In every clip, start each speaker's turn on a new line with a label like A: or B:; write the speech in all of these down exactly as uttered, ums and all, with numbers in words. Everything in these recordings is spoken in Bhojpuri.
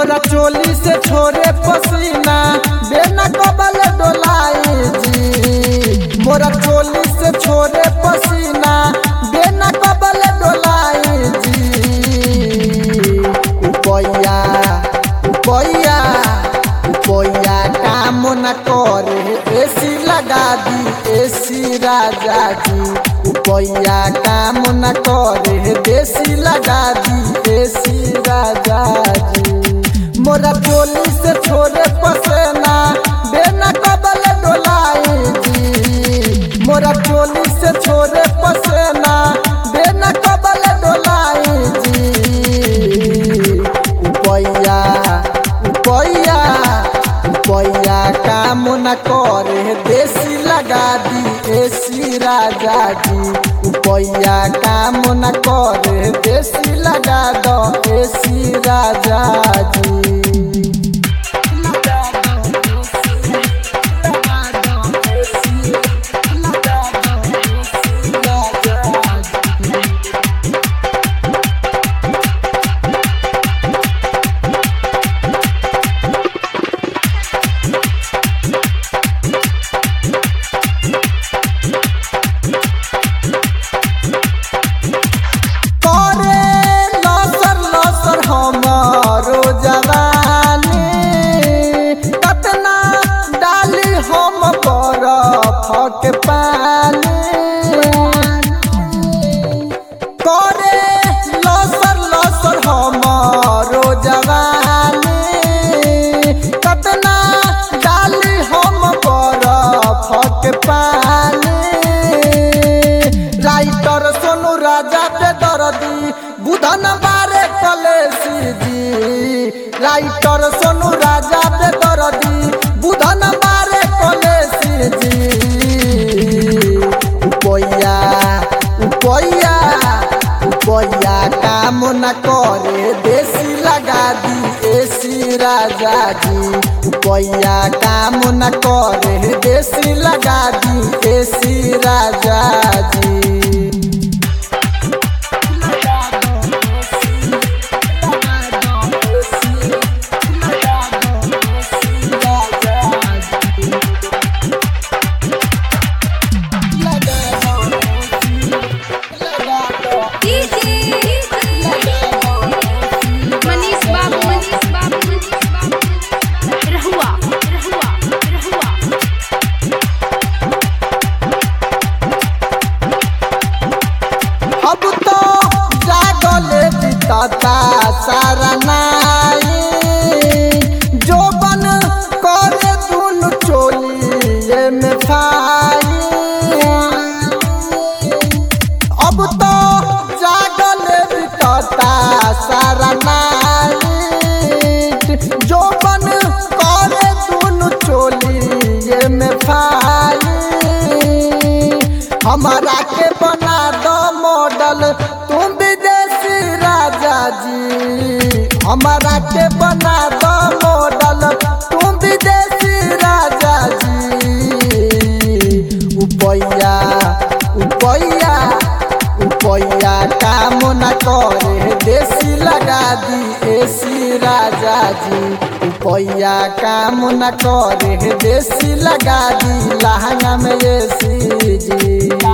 A: मोरा चोली से छोरे पसीना बेना कबल डोलाई जी। मोरा चोली से छोरे पसीना बेना कबल डोलाई जी। उपैया उपैया उपैया काम न करे एसी लगा दी एसी राजा जी। उपैया काम न करे देसी लगा दी एसी राजा जी। मोरा चोली से छोरे पसेना बेना कबल डोलाई जी। मोरा चोली से छोरे पसेना बेना कबल डोलाई जी। उपैया उपैया उपैया काम न करे देसी लगा दी एसी राजा जी। उपैया काम न करे देसी लगा दो एसी राजा जी। के पानी करे लसर लसर हमारो जवानी। कतना डाली हम बरफ के पानी। राइटर सोनू राजा पे दर्दी बुधन बारे कलेसी जी। राइटर सोनू राजा पे दर्दी बुधन बारे कलेसी जी। उपैया उपैया उपैया काम न करे देसी लगा दी एसी राजा जी। उपैया काम न करे देसी लगा दी एसी राजा जी। अब तो जागले बिताता सारा नाई जो बन करे दुनु चोली में खाई। अब तो जागले बिताता सारा नाई जो बन करे दुनु चोली में खाई। हमारा के बना दो मॉडल तुम विदेशी राजा जी। हमारा के बना दो मॉडल तुम विदेशी राजा जी। उपैया उपैया उपैया काम न करे देसी लगा दी एसी राजा जी। उपैया काम न करे देसी लगा दी लहंगा में एसी जी।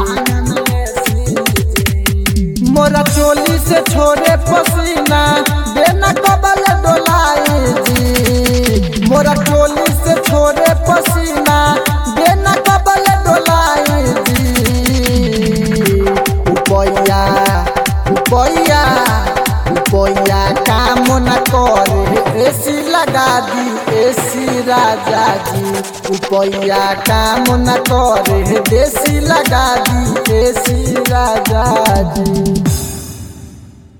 A: मोरा चोली से छोरे पसीना बेना कबल डोलाई जी। मोरा चोली से छोरे पसीना बेना कबल डोलाई जी। उपैया उपैया उपैया काम न करे एसी लगा दी एसी राजा जी। उपैया काम न करे देसी लगा दी एसी राजा जी।